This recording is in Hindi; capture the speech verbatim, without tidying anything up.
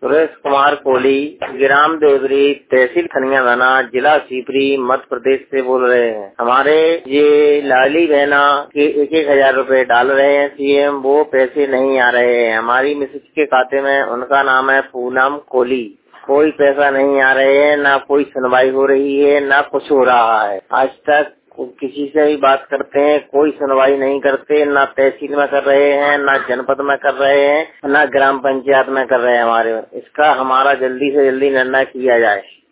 सुरेश कुमार कोहली, ग्राम देवरी, तहसील खनियादाना, जिला शिवपुरी, मध्य प्रदेश से बोल रहे हैं। हमारे ये लाडली बहना के एक एक हजार रूपए डाल रहे हैं सीएम, वो पैसे नहीं आ रहे हैं। हमारी मिसेज के खाते में, उनका नाम है पूनम कोहली, कोई पैसा नहीं आ रहे हैं, ना कोई सुनवाई हो रही है, ना कुछ हो रहा है। आज तक किसी से भी बात करते हैं, कोई सुनवाई नहीं करते, ना तहसील में कर रहे हैं, ना जनपद में कर रहे हैं, ना ग्राम पंचायत में कर रहे हैं। हमारे इसका हमारा जल्दी से जल्दी निर्णय किया जाए।